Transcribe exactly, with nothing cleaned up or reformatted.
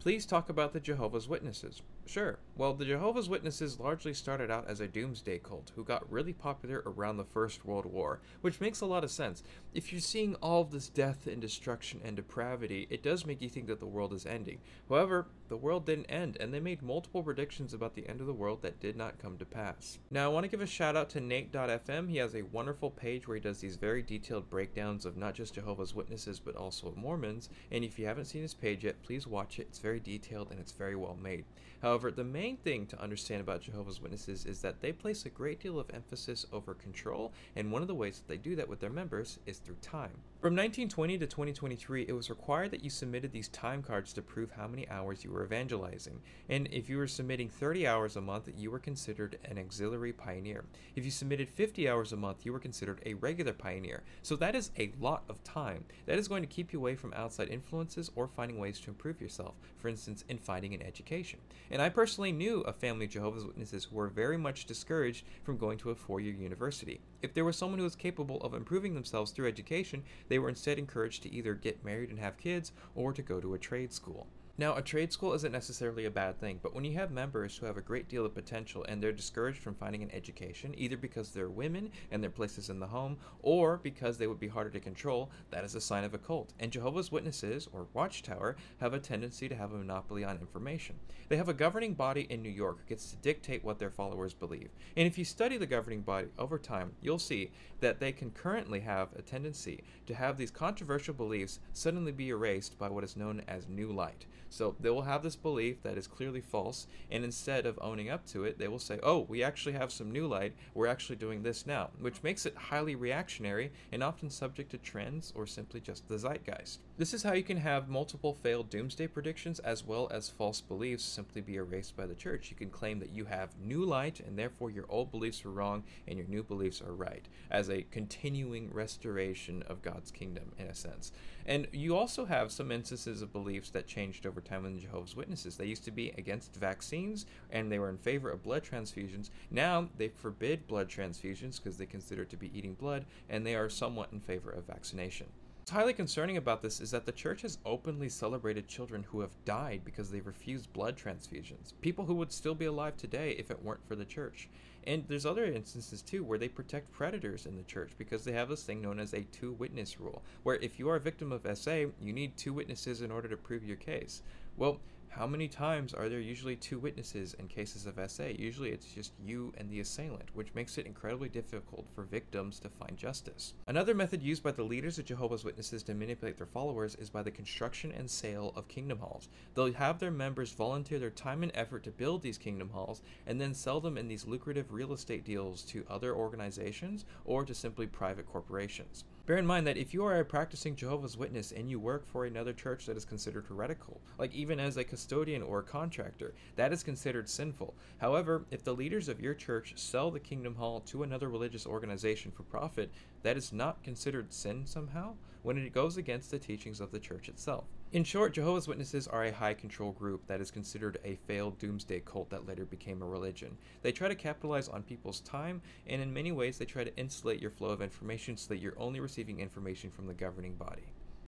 Please talk about the Jehovah's Witnesses. Sure. Well, the Jehovah's Witnesses largely started out as a doomsday cult who got really popular around the First World War, which makes a lot of sense. If you're seeing all of this death and destruction and depravity, it does make you think that the world is ending. However, the world didn't end, and they made multiple predictions about the end of the world that did not come to pass. Now, I want to give a shout out to Nate dot f m. He has a wonderful page where he does these very detailed breakdowns of not just Jehovah's Witnesses, but also Mormons, and if you haven't seen his page yet, please watch it. It's very detailed and it's very well made. However, the main thing to understand about Jehovah's Witnesses is that they place a great deal of emphasis over control, and one of the ways that they do that with their members is through time. From nineteen twenty to twenty twenty-three, it was required that you submitted these time cards to prove how many hours you were evangelizing, and if you were submitting thirty hours a month, you were considered an auxiliary pioneer. If you submitted fifty hours a month, you were considered a regular pioneer. So that is a lot of time. That is going to keep you away from outside influences or finding ways to improve yourself, for instance, in finding an education. And I personally knew a family of Jehovah's Witnesses who were very much discouraged from going to a four-year university. If there was someone who was capable of improving themselves through education, they were instead encouraged to either get married and have kids or to go to a trade school. Now, a trade school isn't necessarily a bad thing, but when you have members who have a great deal of potential and they're discouraged from finding an education, either because they're women and their places in the home, or because they would be harder to control, that is a sign of a cult. And Jehovah's Witnesses, or Watchtower, have a tendency to have a monopoly on information. They have a governing body in New York who gets to dictate what their followers believe. And if you study the governing body over time, you'll see that they can currently have a tendency to have these controversial beliefs suddenly be erased by what is known as New Light. So they will have this belief that is clearly false, and instead of owning up to it, they will say, oh, we actually have some new light, we're actually doing this now, which makes it highly reactionary and often subject to trends or simply just the zeitgeist. This is how you can have multiple failed doomsday predictions as well as false beliefs simply be erased by the church. You can claim that you have new light and therefore your old beliefs were wrong and your new beliefs are right, as a continuing restoration of God's kingdom in a sense. And you also have some instances of beliefs that changed over time in the Jehovah's Witnesses. They used to be against vaccines and they were in favor of blood transfusions. Now they forbid blood transfusions because they consider it to be eating blood, and they are somewhat in favor of vaccination. What's highly concerning about this is that the church has openly celebrated children who have died because they refused blood transfusions. People who would still be alive today if it weren't for the church. And there's other instances too where they protect predators in the church because they have this thing known as a two-witness rule, where if you are a victim of S A, you need two witnesses in order to prove your case. Well, how many times are there usually two witnesses in cases of S A? Usually it's just you and the assailant, which makes it incredibly difficult for victims to find justice. Another method used by the leaders of Jehovah's Witnesses to manipulate their followers is by the construction and sale of kingdom halls. They'll have their members volunteer their time and effort to build these kingdom halls and then sell them in these lucrative real estate deals to other organizations or to simply private corporations. Bear in mind that if you are a practicing Jehovah's Witness and you work for another church that is considered heretical, like even as a custodian or a contractor, that is considered sinful. However, if the leaders of your church sell the kingdom hall to another religious organization for profit, that is not considered sin somehow when it goes against the teachings of the church itself. In short, Jehovah's Witnesses are a high control group that is considered a failed doomsday cult that later became a religion. They try to capitalize on people's time, and in many ways they try to insulate your flow of information so that you're only receiving information from the governing body.